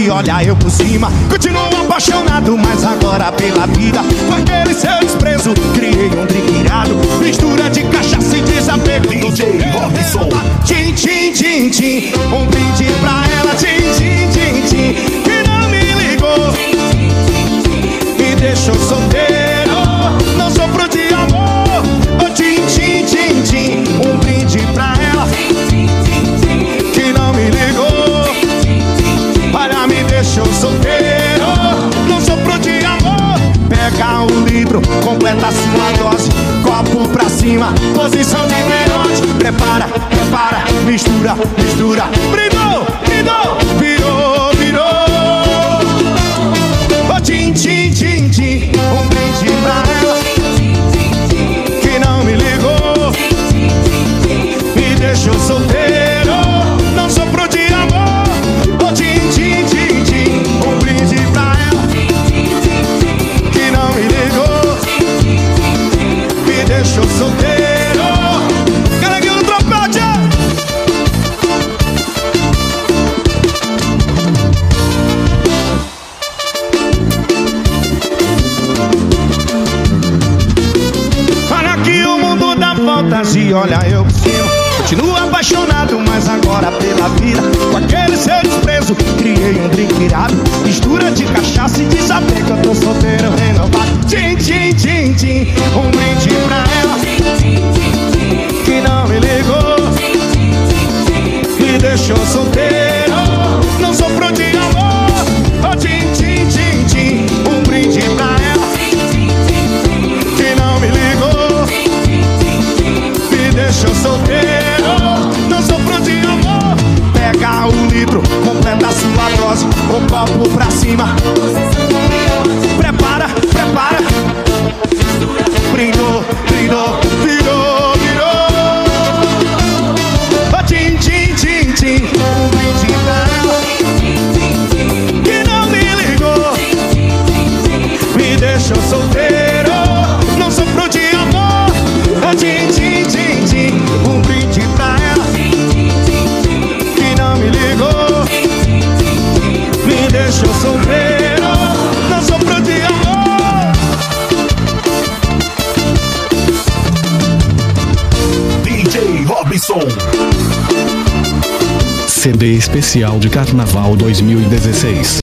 e olha eu por cima. Continuo apaixonado, mas agora pela vida. Com aquele seu desprezo, criei um drink irado. Mistura de cachaça e desapego. DJ Robson. Tchim, tchim, tchim, tchim. Um brinde pra ela. Tchim, tchim, tchim, tchim. Que não me ligou, me deixou solteiro. Não sofro de amor. Oh, tchim, tchim, tchim, tchim. Um brinde pra ela. Que não me ligou, olha, me deixou solteiro. Não sofro de amor. Pega o litro, completa sua dose. Copo pra cima, posição de meiote. Prepara, prepara, mistura, mistura. Brindou, brindou, virou, virou. Oh, tchim, tchim, tchim, tchim. Um brinde pra ela. Que não me ligou, me deixou solteiro. Não sofro de amor. Oh, tchim, tchim, tchim, tchim. Um brinde pra ela. Que não me ligou, me deixou solteiro. Carreguei no trompete. Olha aqui o mundo dá voltas e olha eu por cima. Continuo apaixonado, mas agora pela vida. Com aquele seu desprezo, criei um drink irado. Mistura de cachaça e desapego. Eu tô solteiro, renovado. Tchim, tchim, tchim, tchim. Um brinde pra ela. Que não me ligou, me deixou solteiro. Não sofro de amor. Oh, tchim, tchim, tchim, tchim. Um brinde pra ela. Que não me ligou, me deixou solteiro. Não sofro de amor. Pega o litro, completa sua dose. O copo pra cima. Prepara, prepara. Brindou, brindou, virou, virou. Oh, tchim, tchim, tchim, tchim. Um brinde pra ela. Que não me ligou, me deixou solteiro. Não sofro de amor. Oh, tchim, tchim, tchim, tchim. Um brinde pra ela. Que não me ligou, me deixou solteiro. Não sofro de amor. DJ Robson. CD especial de Carnaval 2016.